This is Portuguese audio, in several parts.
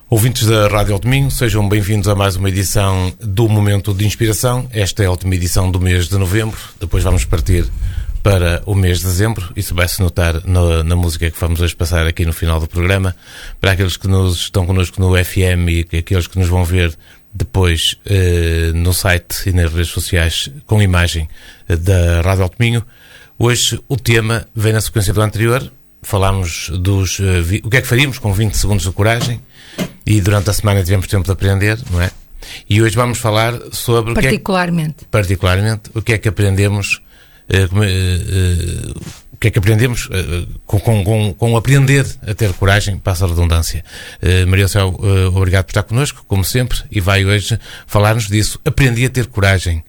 Ouvintes da Rádio Alto-Minho, sejam bem-vindos a mais uma edição do Momento de Inspiração. Esta é a última edição do mês de novembro, depois vamos partir para o mês de dezembro. Isso vai-se notar na música que vamos hoje passar aqui no final do programa. Para aqueles que estão connosco no FM e aqueles que nos vão ver depois no site e nas redes sociais com imagem da Rádio Alto-Minho. Hoje o tema vem na sequência do anterior. Falámos o que é que faríamos com 20 segundos de coragem e durante a semana tivemos tempo de aprender, não é? E hoje vamos falar sobre particularmente o que é que aprendemos com aprender a ter coragem, passa a redundância. Maria do Céu, obrigado por estar connosco, como sempre, e vai hoje falar-nos disso. Aprendi a ter coragem.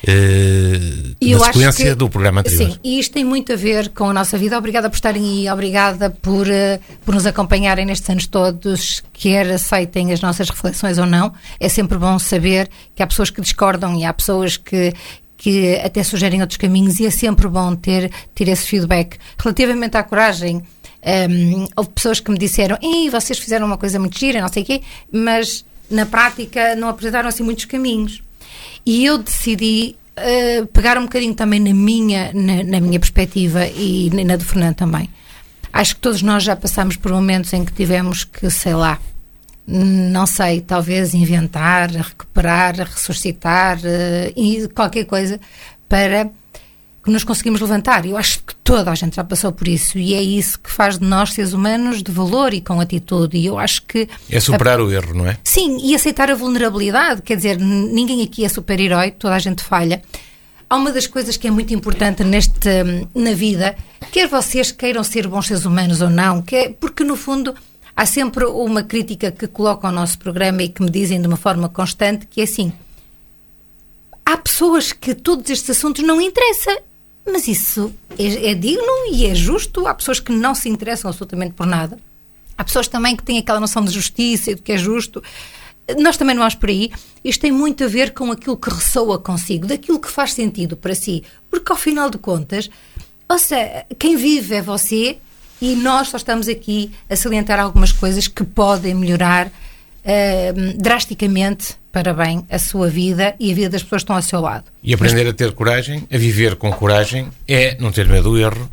Na sequência do programa anterior. Sim, e isto tem muito a ver com a nossa vida. Obrigada por estarem aí, obrigada por nos acompanharem nestes anos todos, quer aceitem as nossas reflexões ou não. É sempre bom saber que há pessoas que discordam e há pessoas que até sugerem outros caminhos, e é sempre bom ter esse feedback. Relativamente à coragem, houve pessoas que me disseram: vocês fizeram uma coisa muito gira, não sei o quê, mas na prática não apresentaram assim muitos caminhos. E eu decidi pegar um bocadinho também na minha perspectiva e na do Fernando também. Acho que todos nós já passámos por momentos em que tivemos que, sei lá, não sei, talvez inventar, recuperar, ressuscitar e qualquer coisa para que nos conseguimos levantar. Eu acho que toda a gente já passou por isso, e é isso que faz de nós seres humanos de valor e com atitude. E eu acho que é superar o erro, não é? Sim, e aceitar a vulnerabilidade. Quer dizer, ninguém aqui é super-herói, toda a gente falha. Há uma das coisas que é muito importante na vida, quer vocês queiram ser bons seres humanos ou não, porque no fundo há sempre uma crítica que colocam ao nosso programa e que me dizem de uma forma constante que é assim: há pessoas que todos estes assuntos não interessam, mas isso é digno e é justo. Há pessoas que não se interessam absolutamente por nada. Há pessoas também que têm aquela noção de justiça e do que é justo. Nós também não vamos por aí. Isto tem muito a ver com aquilo que ressoa consigo, daquilo que faz sentido para si. Porque ao final de contas, quem vive é você, e nós só estamos aqui a salientar algumas coisas que podem melhorar drasticamente para bem a sua vida e a vida das pessoas que estão ao seu lado. E aprender a ter coragem, a viver com coragem, é não ter medo do erro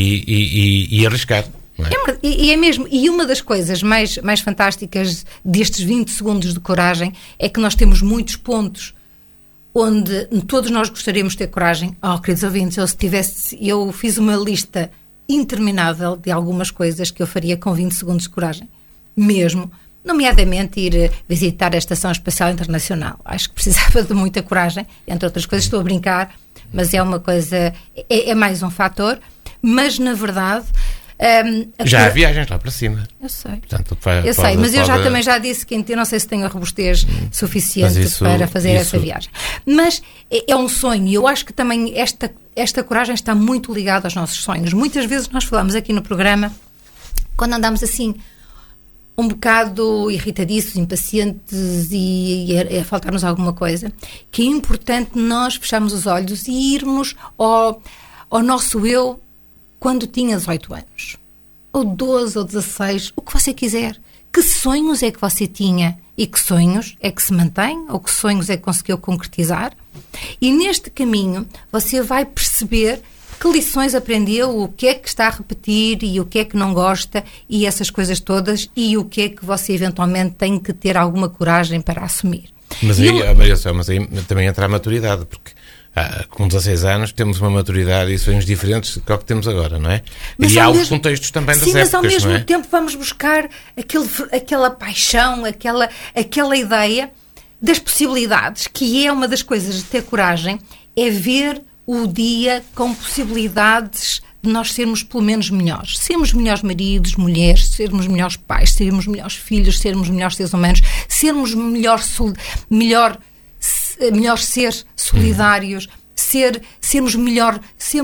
e arriscar. Não é? É mesmo. E uma das coisas mais fantásticas destes 20 segundos de coragem é que nós temos muitos pontos onde todos nós gostaríamos de ter coragem. Queridos ouvintes, eu fiz uma lista interminável de algumas coisas que eu faria com 20 segundos de coragem. Mesmo. Nomeadamente ir visitar a Estação Espacial Internacional. Acho que precisava de muita coragem, entre outras coisas. Estou a brincar, mas é uma coisa, é mais um fator. Mas na verdade já há viagens lá para cima. Eu sei. Portanto, mas eu também já disse que eu não sei se tenho a robustez suficiente para fazer essa viagem. Mas é um sonho, e eu acho que também esta coragem está muito ligada aos nossos sonhos. Muitas vezes nós falamos aqui no programa, quando andamos assim um bocado irritadiços, impacientes e a faltar-nos alguma coisa, que é importante nós fecharmos os olhos e irmos ao nosso eu quando tinha 18 anos, ou 12, ou 16, o que você quiser. Que sonhos é que você tinha e que sonhos é que se mantém, ou que sonhos é que conseguiu concretizar? E neste caminho você vai perceber que lições aprendeu, o que é que está a repetir e o que é que não gosta, e essas coisas todas, e o que é que você eventualmente tem que ter alguma coragem para assumir. Mas aí também entra a maturidade, porque com 16 anos temos uma maturidade e sonhos diferentes do que temos agora, não é? E há os contextos também das épocas, não é? Mas ao mesmo tempo vamos buscar aquela paixão, aquela ideia das possibilidades, que é uma das coisas de ter coragem, é ver o dia com possibilidades de nós sermos pelo menos melhores. Sermos melhores maridos, mulheres, sermos melhores pais, sermos melhores filhos, sermos melhores seres humanos, sermos melhor seres solidários, sermos melhores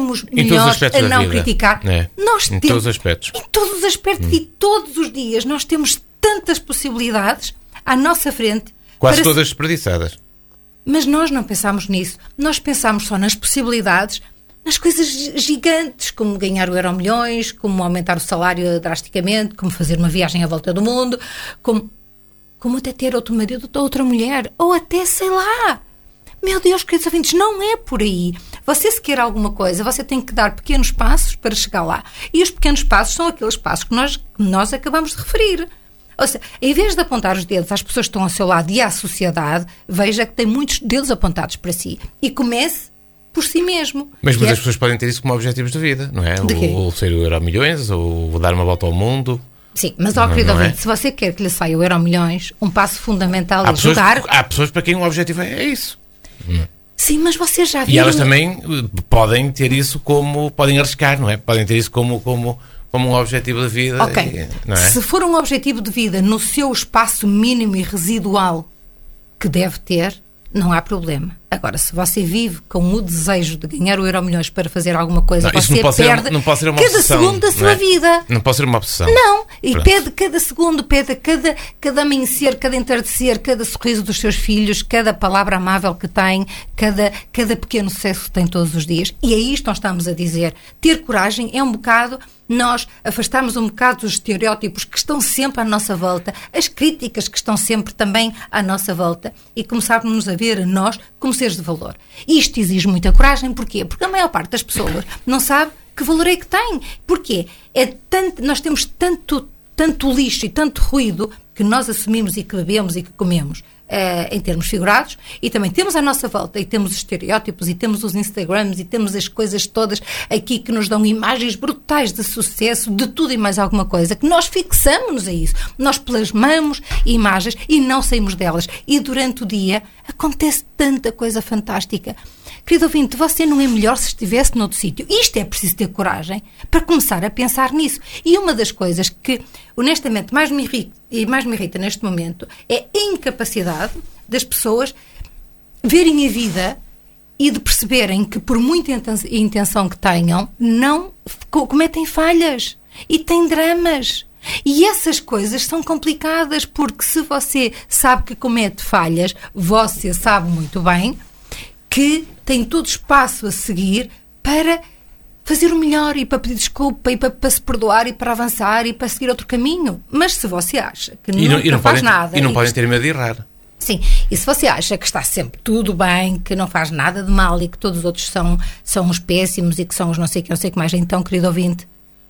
a não criticar. Em todos os aspectos. Em todos os aspectos e todos os dias nós temos tantas possibilidades à nossa frente. Quase todas desperdiçadas. Mas nós não pensámos nisso. Nós pensámos só nas possibilidades, nas coisas gigantes, como ganhar o Euromilhões, como aumentar o salário drasticamente, como fazer uma viagem à volta do mundo, como... como até ter outro marido ou outra mulher, ou até, sei lá. Meu Deus, queridos ouvintes, não é por aí. Você, se quer alguma coisa, você tem que dar pequenos passos para chegar lá. E os pequenos passos são aqueles passos que nós acabamos de referir. Ou seja, em vez de apontar os dedos às pessoas que estão ao seu lado e à sociedade, veja que tem muitos dedos apontados para si. E comece por si mesmo. Mas muitas pessoas podem ter isso como objetivos de vida, não é? Ou ser o Euromilhões, ou dar uma volta ao mundo. Sim, mas, querido ouvinte, se você quer que lhe saia o Euromilhões, um passo fundamental é jogar... Há pessoas para quem o objetivo é isso. Sim, mas você já viu... E elas também podem ter isso como... Podem arriscar, não é? Podem ter isso como um objetivo de vida. Ok. Não é? Se for um objetivo de vida no seu espaço mínimo e residual que deve ter, não há problema. Agora, se você vive com o desejo de ganhar o Euromilhões para fazer alguma coisa, você perde cada segundo da sua vida. Não pode ser uma obsessão. Não. E pede cada segundo, pede cada amanhecer, cada entardecer, cada sorriso dos seus filhos, cada palavra amável que tem, cada pequeno sucesso que tem todos os dias. E é isto que nós estamos a dizer. Ter coragem é um bocado... Nós afastarmos um bocado dos estereótipos que estão sempre à nossa volta, as críticas que estão sempre também à nossa volta e começarmos a ver a nós como seres de valor. Isto exige muita coragem. Porquê? Porque a maior parte das pessoas não sabe que valor é que tem. Porquê? Nós temos tanto lixo e tanto ruído que nós assumimos e que bebemos e que comemos. Em termos figurados, e também temos à nossa volta, e temos os estereótipos, e temos os Instagrams, e temos as coisas todas aqui que nos dão imagens brutais de sucesso, de tudo e mais alguma coisa, que nós fixamos-nos a isso. Nós plasmamos imagens e não saímos delas. E durante o dia acontece tanta coisa fantástica. Querido ouvinte, você não é melhor se estivesse noutro sítio. Isto é preciso ter coragem para começar a pensar nisso. E uma das coisas que, honestamente, mais me irrita neste momento é a incapacidade das pessoas verem a vida e de perceberem que, por muita intenção que tenham, não cometem falhas e têm dramas. E essas coisas são complicadas, porque se você sabe que comete falhas, você sabe muito bem que tem todo espaço a seguir para fazer o melhor e para pedir desculpa e para se perdoar e para avançar e para seguir outro caminho. Mas se você acha que não faz nada... E não podem ter medo de errar. Sim, e se você acha que está sempre tudo bem, que não faz nada de mal e que todos os outros são os péssimos e que são os não sei o que mais, então, querido ouvinte,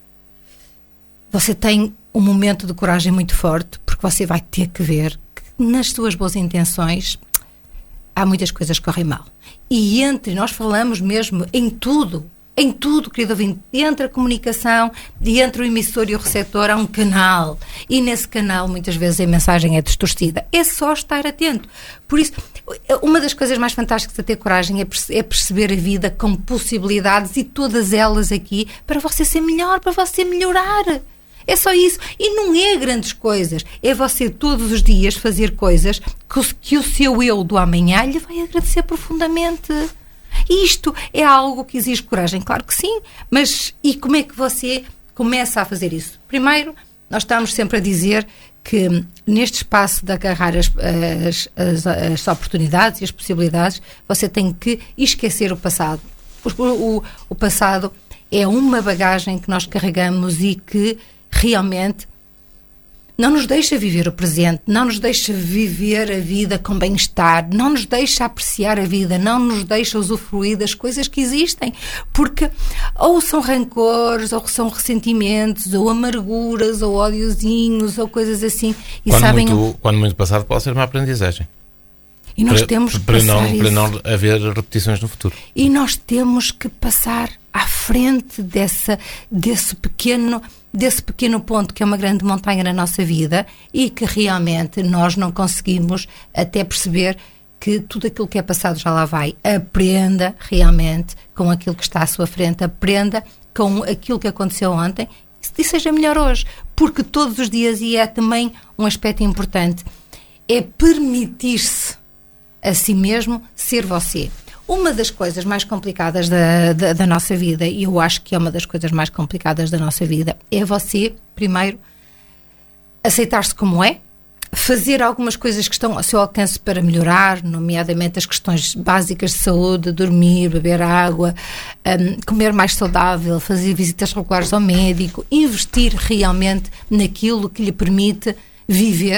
você tem um momento de coragem muito forte, porque você vai ter que ver que nas suas boas intenções há muitas coisas que correm mal. E nós falamos mesmo em tudo, querido ouvinte, entre a comunicação e entre o emissor e o receptor há um canal. E nesse canal, muitas vezes, a mensagem é distorcida. É só estar atento. Por isso, uma das coisas mais fantásticas a ter coragem é perceber a vida com possibilidades e todas elas aqui para você ser melhor, para você melhorar. É só isso. E não é grandes coisas. É você todos os dias fazer coisas que o seu eu do amanhã lhe vai agradecer profundamente. Isto é algo que exige coragem. Claro que sim. Mas e como é que você começa a fazer isso? Primeiro, nós estamos sempre a dizer que neste espaço de agarrar as oportunidades e as possibilidades, você tem que esquecer o passado. O passado é uma bagagem que nós carregamos e que realmente não nos deixa viver o presente, não nos deixa viver a vida com bem-estar, não nos deixa apreciar a vida, não nos deixa usufruir das coisas que existem, porque ou são rancores, ou são ressentimentos, ou amarguras, ou ódiozinhos, ou coisas assim. E quando muito passado pode ser uma aprendizagem. E nós temos que para não haver repetições no futuro. E nós temos que passar à frente desse pequeno ponto que é uma grande montanha na nossa vida e que realmente nós não conseguimos até perceber que tudo aquilo que é passado já lá vai. Aprenda realmente com aquilo que está à sua frente, aprenda com aquilo que aconteceu ontem e seja melhor hoje, porque todos os dias, e é também um aspecto importante, é permitir-se a si mesmo ser você. Uma das coisas mais complicadas da nossa vida, e eu acho que é uma das coisas mais complicadas da nossa vida, é você, primeiro, aceitar-se como é, fazer algumas coisas que estão ao seu alcance para melhorar, nomeadamente as questões básicas de saúde, dormir, beber água, comer mais saudável, fazer visitas regulares ao médico, investir realmente naquilo que lhe permite viver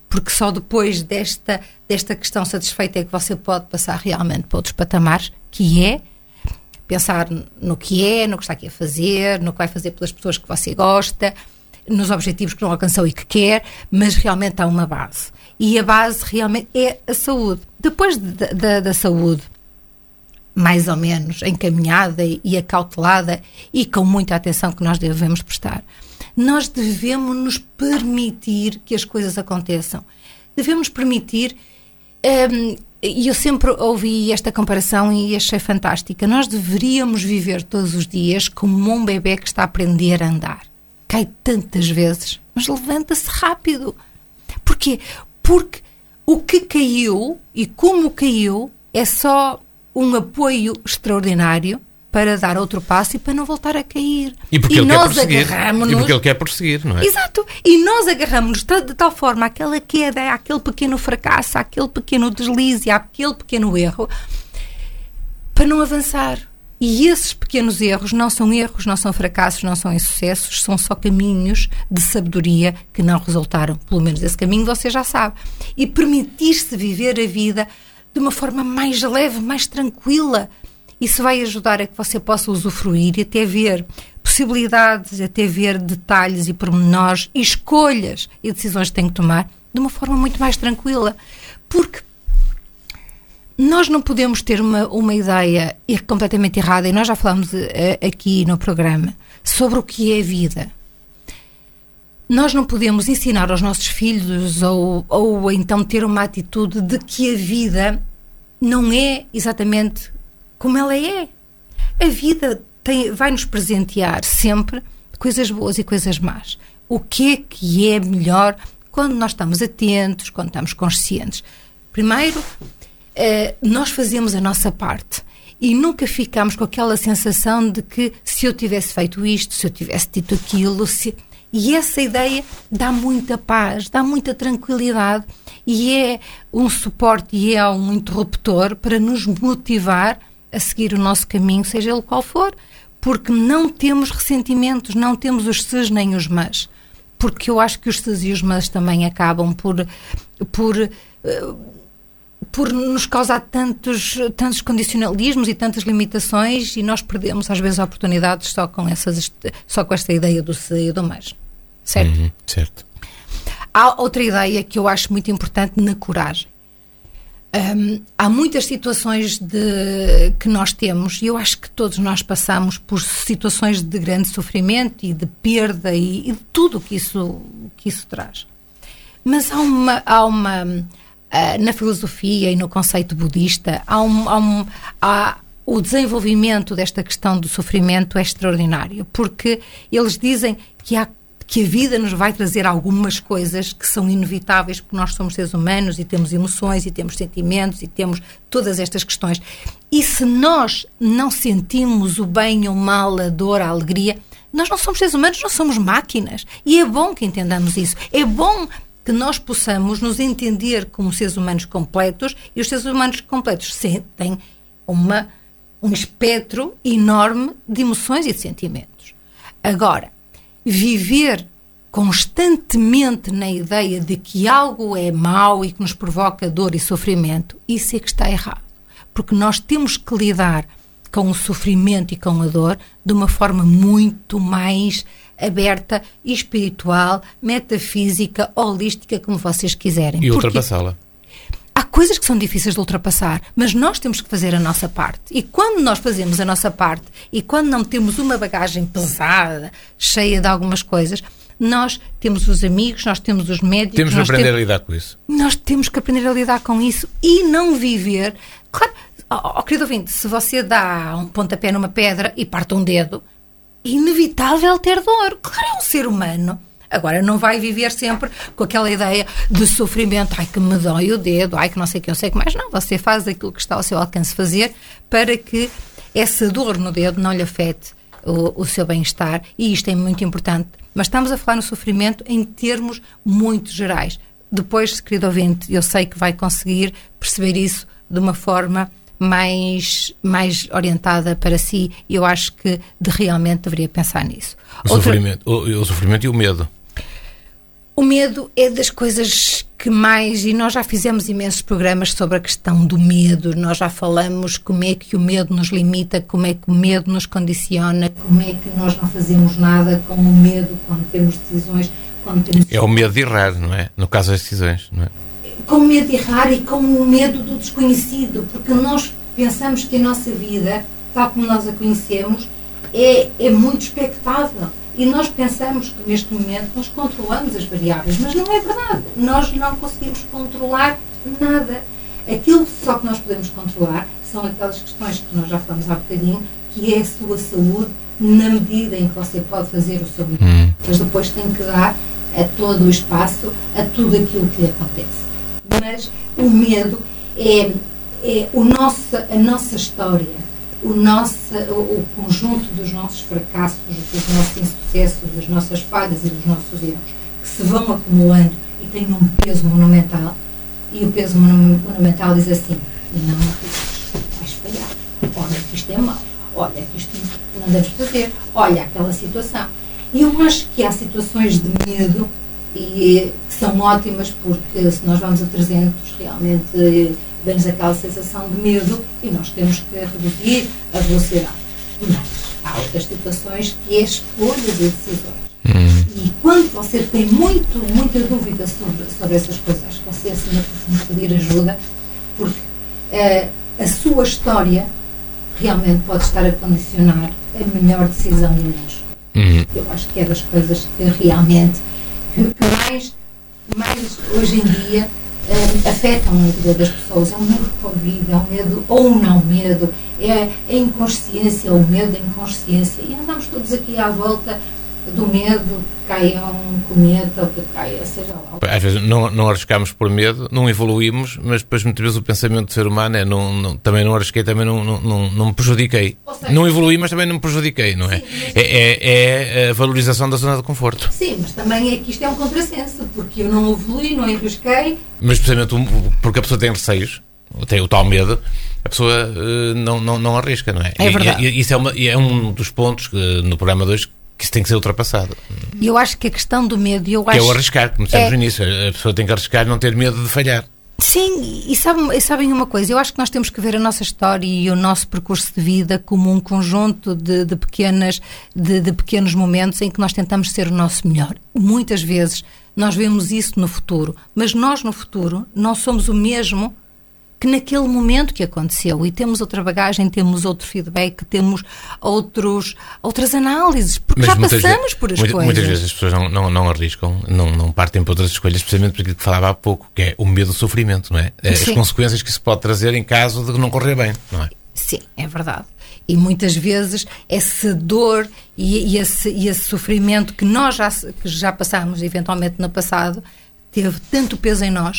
porque só depois desta questão satisfeita é que você pode passar realmente para outros patamares, que é pensar no que está aqui a fazer, no que vai fazer pelas pessoas que você gosta, nos objetivos que não alcançou e que quer, mas realmente há uma base. E a base realmente é a saúde. Depois da saúde, mais ou menos encaminhada e acautelada e com muita atenção que nós devemos prestar, nós devemos nos permitir que as coisas aconteçam. Devemos permitir, e eu sempre ouvi esta comparação e achei fantástica, nós deveríamos viver todos os dias como um bebê que está a aprender a andar. Cai tantas vezes, mas levanta-se rápido. Porquê? Porque o que caiu e como caiu é só um apoio extraordinário para dar outro passo e para não voltar a cair. E porque ele quer prosseguir. E porque ele quer prosseguir, não é? Exato. E nós agarramos-nos de tal forma àquela queda, àquele pequeno fracasso, àquele pequeno deslize, àquele pequeno erro, para não avançar. E esses pequenos erros, não são fracassos, não são insucessos, são só caminhos de sabedoria que não resultaram. Pelo menos esse caminho você já sabe. E permitir-se viver a vida de uma forma mais leve, mais tranquila. Isso vai ajudar a que você possa usufruir e até ver possibilidades, até ver detalhes e pormenores, e escolhas e decisões que tem que tomar de uma forma muito mais tranquila. Porque nós não podemos ter uma ideia completamente errada, e nós já falamos aqui no programa sobre o que é a vida. Nós não podemos ensinar aos nossos filhos ou então ter uma atitude de que a vida não é exatamente como ela é. A vida vai nos presentear sempre coisas boas e coisas más. O que é melhor quando nós estamos atentos, quando estamos conscientes? Primeiro, nós fazemos a nossa parte e nunca ficamos com aquela sensação de que se eu tivesse feito isto, se eu tivesse dito aquilo, e essa ideia dá muita paz, dá muita tranquilidade e é um suporte e é um interruptor para nos motivar a seguir o nosso caminho, seja ele qual for, porque não temos ressentimentos, não temos os ses nem os mas, porque eu acho que os ses e os mas também acabam por nos causar tantos condicionalismos e tantas limitações, e nós perdemos às vezes oportunidades só com esta ideia do se e do mas. Certo? Certo. Há outra ideia que eu acho muito importante na coragem. Há muitas situações que nós temos, e eu acho que todos nós passamos por situações de grande sofrimento e de perda e de tudo que isso traz. Mas há uma na filosofia e no conceito budista, o desenvolvimento desta questão do sofrimento é extraordinário, porque eles dizem que a vida nos vai trazer algumas coisas que são inevitáveis, porque nós somos seres humanos e temos emoções e temos sentimentos e temos todas estas questões. E se nós não sentimos o bem, o mal, a dor, a alegria, nós não somos seres humanos, nós somos máquinas. E é bom que entendamos isso. É bom que nós possamos nos entender como seres humanos completos, e os seres humanos completos sentem um espectro enorme de emoções e de sentimentos. Agora, viver constantemente na ideia de que algo é mau e que nos provoca dor e sofrimento, isso é que está errado. Porque nós temos que lidar com o sofrimento e com a dor de uma forma muito mais aberta, espiritual, metafísica, holística, como vocês quiserem. E ultrapassá-la. Há coisas que são difíceis de ultrapassar, mas nós temos que fazer a nossa parte. E quando nós fazemos a nossa parte, e quando não temos uma bagagem pesada, cheia de algumas coisas, nós temos os amigos, nós temos os médicos... Temos que aprender a lidar com isso. Nós temos que aprender a lidar com isso e não viver... Claro, querido ouvinte, se você dá um pontapé numa pedra e parte um dedo, é inevitável ter dor. Claro, é um ser humano. Agora, não vai viver sempre com aquela ideia de sofrimento. Ai, que me dói o dedo. Ai, que não sei o que, eu sei que mais. Não, você faz aquilo que está ao seu alcance fazer para que essa dor no dedo não lhe afete o seu bem-estar. E isto é muito importante. Mas estamos a falar no sofrimento em termos muito gerais. Depois, querido ouvinte, eu sei que vai conseguir perceber isso de uma forma mais orientada para si, e eu acho que realmente deveria pensar nisso. O sofrimento e o medo. O medo é das coisas que mais, e nós já fizemos imensos programas sobre a questão do medo, nós já falamos como é que o medo nos limita, como é que o medo nos condiciona, como é que nós não fazemos nada com o medo quando temos decisões, quando temos... É o medo de errar, não é? No caso das decisões, não é? Com o medo de errar e com o medo do desconhecido, porque nós pensamos que a nossa vida, tal como nós a conhecemos, é muito expectável. E nós pensamos que neste momento nós controlamos as variáveis, mas não é verdade. Nós não conseguimos controlar nada. Aquilo só que nós podemos controlar são aquelas questões que nós já falamos há bocadinho, que é a sua saúde, na medida em que você pode fazer o seu melhor. Mas depois tem que dar a todo o espaço, a tudo aquilo que lhe acontece. Mas o medo é a nossa história. O conjunto dos nossos fracassos, dos nossos insucessos, das nossas falhas e dos nossos erros, que se vão acumulando e têm um peso monumental, e o peso monumental diz assim: não arrisques, vais falhar, olha que isto é mau, olha que isto não deves fazer, olha aquela situação. E eu acho que há situações de medo e que são ótimas, porque se nós vamos a 300, realmente vemos aquela sensação de medo e nós temos que reduzir a velocidade. Mas há outras situações que é escolhas e decisões. E quando você tem muita dúvida sobre essas coisas, acho que você acima de tudo pedir ajuda, porque a sua história realmente pode estar a condicionar a melhor decisão de nós. Eu acho que é das coisas que realmente que mais hoje em dia afetam a vida das pessoas. É o medo de Covid, é o medo ou o não medo, é a inconsciência, o medo da inconsciência, e andamos todos aqui à volta do medo que caia um cometa ou que caia, seja lá. Às vezes não arriscamos por medo, não evoluímos, mas depois muitas vezes o pensamento do ser humano é também não arrisquei, também não me prejudiquei. Seja, não evoluí, mas também não me prejudiquei, não é? Sim, é a valorização da zona de conforto. Sim, mas também é que isto é um contrassenso, porque eu não evolui, não arrisquei. Mas precisamente porque a pessoa tem receios, tem o tal medo, a pessoa não arrisca, não é? É verdade. E isso é um dos pontos que, no programa 2, que isso tem que ser ultrapassado. E eu acho que a questão do medo... Que é o arriscar, como dissemos no início. A pessoa tem que arriscar, não ter medo de falhar. Sim, e sabem uma coisa, eu acho que nós temos que ver a nossa história e o nosso percurso de vida como um conjunto de pequenos momentos em que nós tentamos ser o nosso melhor. Muitas vezes nós vemos isso no futuro, mas nós no futuro não somos o mesmo que naquele momento que aconteceu, e temos outra bagagem, temos outro feedback, temos outras análises, porque mas já passamos por as coisas. Muitas vezes as pessoas não arriscam, não partem para outras escolhas, precisamente por aquilo que falava há pouco, que é o medo do sofrimento, não é? As consequências que isso pode trazer em caso de não correr bem, não é? Sim, é verdade. E muitas vezes essa dor e esse sofrimento que nós já passámos eventualmente no passado, teve tanto peso em nós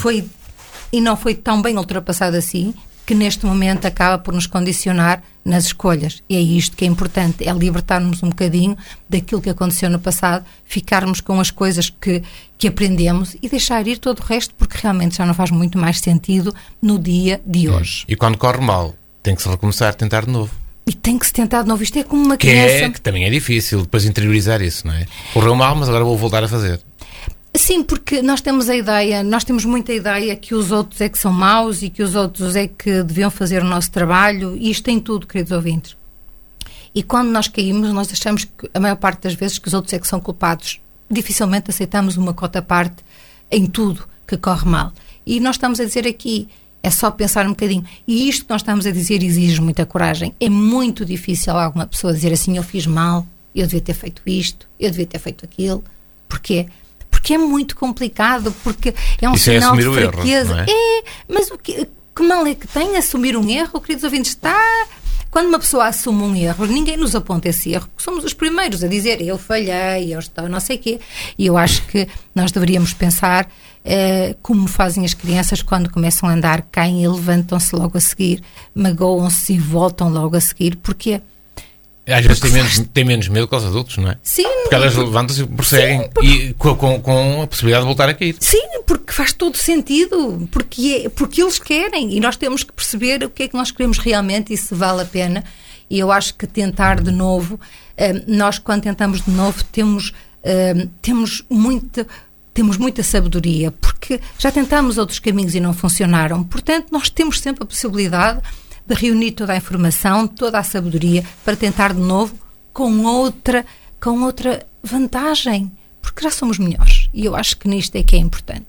e não foi tão bem ultrapassado assim, que neste momento acaba por nos condicionar nas escolhas. E é isto que é importante, é libertar-nos um bocadinho daquilo que aconteceu no passado, ficarmos com as coisas que aprendemos e deixar ir todo o resto, porque realmente já não faz muito mais sentido no dia de hoje. E quando corre mal, tem que se recomeçar, tentar de novo. E tem que se tentar de novo. Isto é como uma criança... Que também é difícil depois interiorizar isso, não é? Correu mal, mas agora vou voltar a fazer. Sim, porque nós temos muita ideia que os outros é que são maus e que os outros é que deviam fazer o nosso trabalho, e isto tem tudo, queridos ouvintes. E quando nós caímos, nós achamos que a maior parte das vezes que os outros é que são culpados. Dificilmente aceitamos uma cota parte em tudo que corre mal. E nós estamos a dizer aqui, é só pensar um bocadinho. E isto que nós estamos a dizer exige muita coragem. É muito difícil alguma pessoa dizer assim: eu fiz mal, eu devia ter feito isto, eu devia ter feito aquilo. Porquê? Porque é muito complicado, porque é um sinal de fraqueza. Erro, não é? Mas que mal é que tem assumir um erro, queridos ouvintes? Quando uma pessoa assume um erro, ninguém nos aponta esse erro, porque somos os primeiros a dizer: eu falhei, eu estou não sei o quê. E eu acho que nós deveríamos pensar como fazem as crianças quando começam a andar, caem e levantam-se logo a seguir, magoam-se e voltam logo a seguir. Porquê? Às vezes têm menos medo que os adultos, não é? Sim. Porque elas levantam-se e prosseguem, e com a possibilidade de voltar a cair. Sim, porque faz todo sentido, porque eles querem, e nós temos que perceber o que é que nós queremos realmente e se vale a pena. E eu acho que tentar de novo, nós quando tentamos de novo temos temos muita sabedoria, porque já tentámos outros caminhos e não funcionaram. Portanto, nós temos sempre a possibilidade de reunir toda a informação, toda a sabedoria, para tentar de novo com outra vantagem, porque já somos melhores. E eu acho que nisto é que é importante.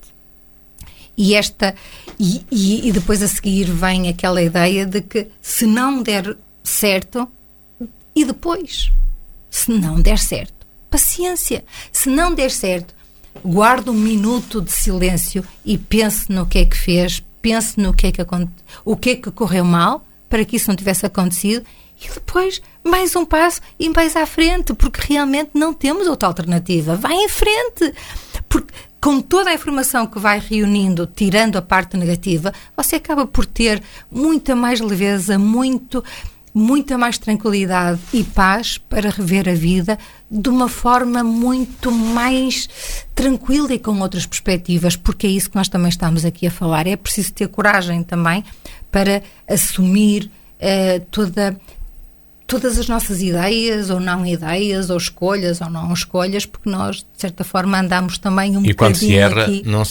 E depois a seguir vem aquela ideia de que se não der certo, e depois, se não der certo, paciência. Se não der certo, guarde um minuto de silêncio e pense no que é que fez, pense no o que é que correu mal, para que isso não tivesse acontecido, e depois mais um passo e mais à frente, porque realmente não temos outra alternativa. Vai em frente, porque com toda a informação que vai reunindo, tirando a parte negativa, você acaba por ter muita mais leveza, muita mais tranquilidade e paz para rever a vida de uma forma muito mais tranquila e com outras perspectivas, porque é isso que nós também estamos aqui a falar. É preciso ter coragem também para assumir todas as nossas ideias, ou não ideias, ou escolhas, ou não escolhas, porque nós, de certa forma, andamos também um bocadinho aqui. E quando se erra,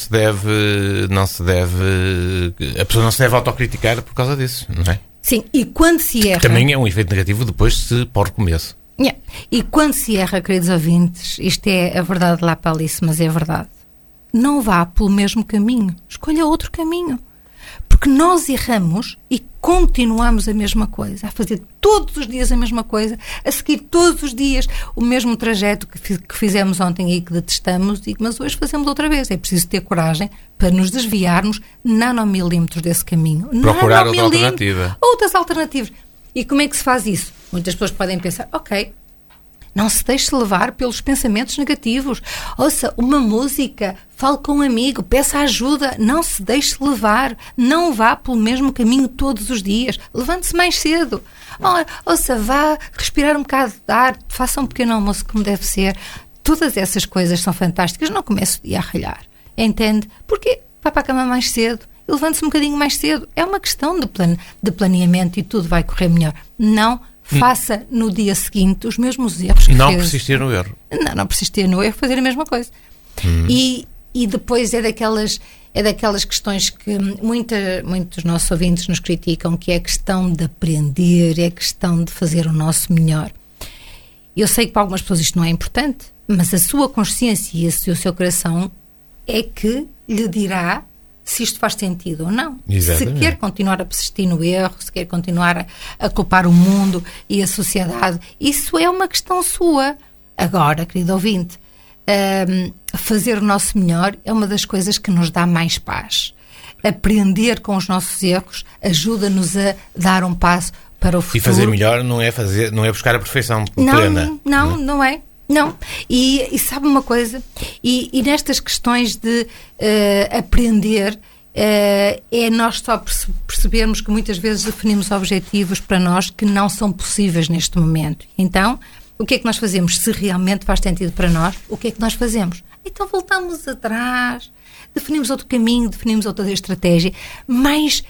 a pessoa não se deve autocriticar por causa disso, não é? Sim, e quando se erra... Também é um efeito negativo depois se pôr começo. Yeah. E quando se erra, queridos ouvintes, isto é a verdade lá para Alice, mas é verdade. Não vá pelo mesmo caminho. Escolha outro caminho. Porque nós erramos e continuamos a mesma coisa, a fazer todos os dias a mesma coisa, a seguir todos os dias o mesmo trajeto que fizemos ontem e que detestamos, mas hoje fazemos outra vez. É preciso ter coragem para nos desviarmos nanomilímetros desse caminho. Procurar outra alternativa. Outras alternativas. E como é que se faz isso? Muitas pessoas podem pensar, ok, não se deixe levar pelos pensamentos negativos. Ouça uma música, fale com um amigo, peça ajuda, não se deixe levar, não vá pelo mesmo caminho todos os dias, levante-se mais cedo. Ouça, vá respirar um bocado de ar, faça um pequeno almoço como deve ser. Todas essas coisas são fantásticas, não comece o dia a ralhar, entende? Porque vá para a cama mais cedo, levante-se um bocadinho mais cedo. É uma questão de planeamento e tudo vai correr melhor. Não faça no dia seguinte os mesmos erros que não persistir no erro. Não persistir no erro, fazer a mesma coisa. E depois é daquelas questões que muitos nossos ouvintes nos criticam, que é a questão de aprender, é a questão de fazer o nosso melhor. Eu sei que para algumas pessoas isto não é importante, mas a sua consciência e o seu coração é que lhe dirá se isto faz sentido ou não. Exatamente. Se quer continuar a persistir no erro, se quer continuar a culpar o mundo e a sociedade, isso é uma questão sua. Agora, querido ouvinte, fazer o nosso melhor é uma das coisas que nos dá mais paz. Aprender com os nossos erros ajuda-nos a dar um passo para o futuro. E fazer melhor não é buscar a perfeição plena. Não é. Não, e sabe uma coisa? E nestas questões de aprender, é nós só percebermos que muitas vezes definimos objetivos para nós que não são possíveis neste momento. Então, o que é que nós fazemos? Se realmente faz sentido para nós, o que é que nós fazemos? Então voltamos atrás, definimos outro caminho, definimos outra estratégia mais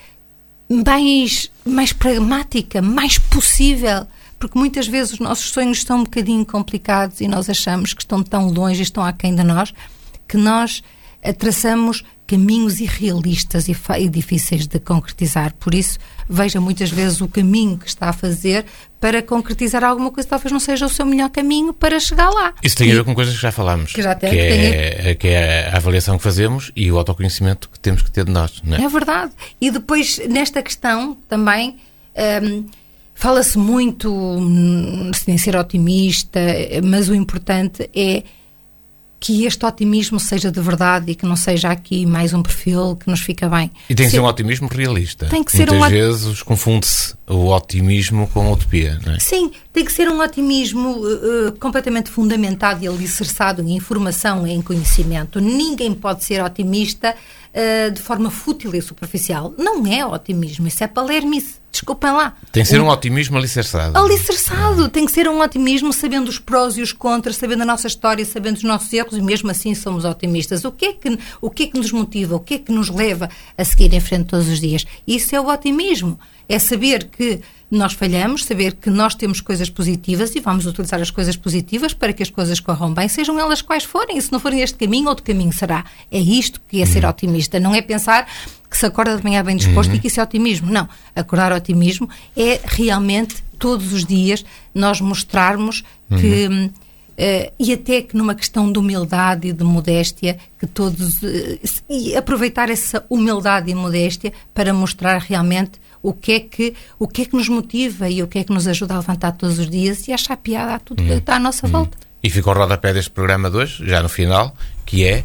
pragmática, mais possível. Porque muitas vezes os nossos sonhos estão um bocadinho complicados e nós achamos que estão tão longe e estão aquém de nós, que nós traçamos caminhos irrealistas e difíceis de concretizar. Por isso, veja muitas vezes o caminho que está a fazer para concretizar alguma coisa que talvez não seja o seu melhor caminho para chegar lá. Isso tem a ver com coisas que já falámos, que é a avaliação que fazemos e o autoconhecimento que temos que ter de nós. Não é? É verdade. E depois, nesta questão, também... fala-se muito em ser otimista, mas o importante é que este otimismo seja de verdade e que não seja aqui mais um perfil que nos fica bem. E tem que ser um otimismo realista. Tem que ser muitas vezes confunde-se o otimismo com a utopia, não é? Sim, tem que ser um otimismo completamente fundamentado e alicerçado em informação e em conhecimento. Ninguém pode ser otimista de forma fútil e superficial. Não é otimismo, isso é palermice. Desculpem lá. Tem que ser um otimismo alicerçado. Alicerçado. Tem que ser um otimismo sabendo os prós e os contras, sabendo a nossa história, sabendo os nossos erros, e mesmo assim somos otimistas. O que é que nos motiva? O que é que nos leva a seguir em frente todos os dias? Isso é o otimismo. É saber que nós falhamos, saber que nós temos coisas positivas e vamos utilizar as coisas positivas para que as coisas corram bem, sejam elas quais forem. E se não forem este caminho, outro caminho será. É isto que é ser otimista. Não é pensar que se acorda de manhã bem disposto e que isso é otimismo. Não. Acordar otimismo é realmente, todos os dias, nós mostrarmos que... e até que numa questão de humildade e de modéstia, que todos... e aproveitar essa humildade e modéstia para mostrar realmente o que é que nos motiva e o que é que nos ajuda a levantar todos os dias e a achar piada a tudo que está à nossa volta. E fica o rodapé deste programa de hoje, já no final, que é,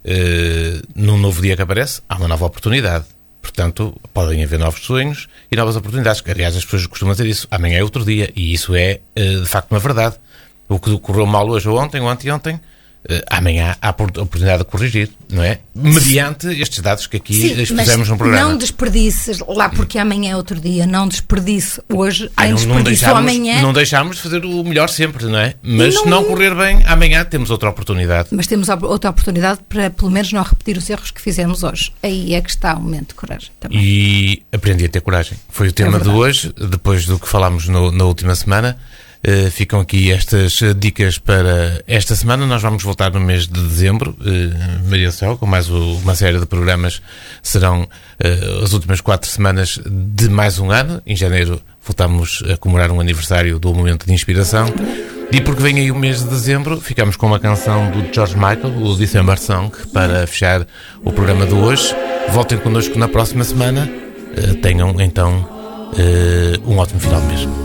num novo dia que aparece, há uma nova oportunidade. Portanto, podem haver novos sonhos e novas oportunidades. Aliás, as pessoas costumam dizer isso. Amanhã é outro dia. E isso é, de facto, uma verdade. O que correu mal hoje ou ontem ou anteontem, amanhã há a oportunidade de corrigir, não é? Mediante estes dados que aqui expusemos no programa. Não desperdices lá porque amanhã é outro dia, não desperdice hoje, nem desperdice amanhã. Não deixamos de fazer o melhor sempre, não é? Mas se não correr bem, amanhã temos outra oportunidade. Mas temos outra oportunidade para pelo menos não repetir os erros que fizemos hoje. Aí é que está o momento de coragem também. E aprendi a ter coragem. Foi o tema de hoje, depois do que falámos na última semana. Ficam aqui estas dicas para esta semana. Nós vamos voltar no mês de dezembro, Maria do Céu, com mais uma série de programas. Serão as últimas 4 semanas de mais um ano. Em janeiro voltamos a comemorar um aniversário do Momento de Inspiração. E porque vem aí o mês de dezembro, ficamos com uma canção do George Michael, o December Song, para fechar o programa de hoje. Voltem connosco na próxima semana. Tenham então um ótimo final de mês.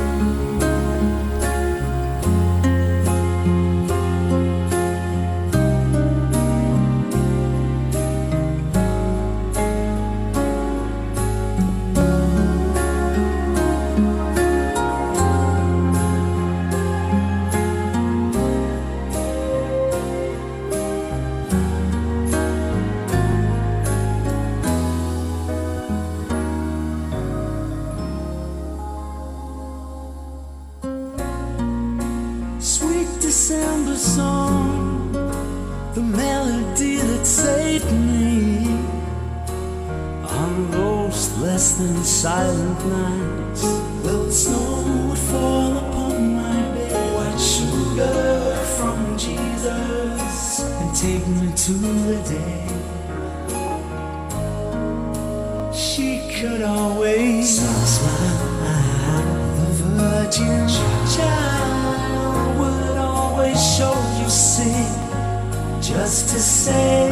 December song, the melody that saved me on those less than silent nights. Well, the snow would fall upon my bed, white sugar from Jesus, and take me to the day. She could always smile, the virgin child would always show you sin, just to say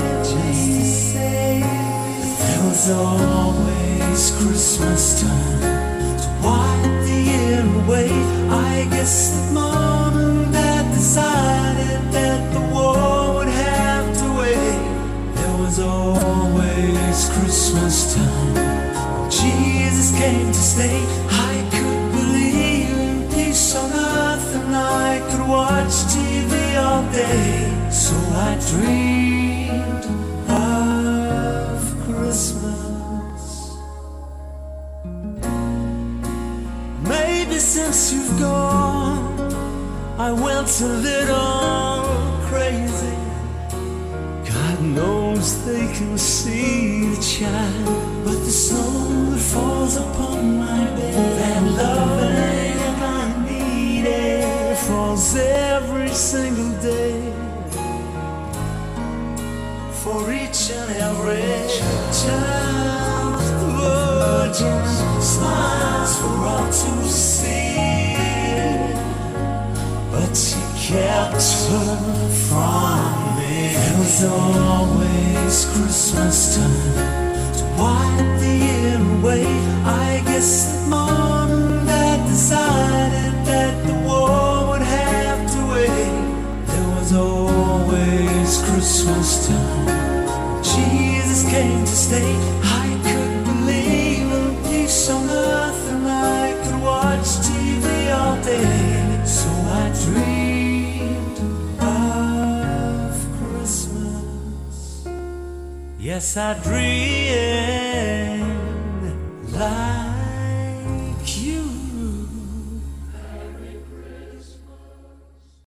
there was always Christmas time to wipe the year away. I guess that Mom and Dad decided that the war would have to wait. There was always Christmas time. Jesus came to stay. I could believe in peace on earth, and I could watch TV all day. So I dreamed of Christmas. Maybe since you've gone, I went a little crazy. God knows they can see the child, but the snow that falls upon my bed, that loving I needed, falls every single day. For each and every child, the Virgin smiles for all to see, but she kept her from me. There was always Christmas time to wipe the year away. I guess that Mom and Dad decided that the war would have to wait. There was always Christmas time. Jesus came to stay. I could believe in peace on earth, and I could watch TV all day. So I dreamed of Christmas. Yes, I dreamed like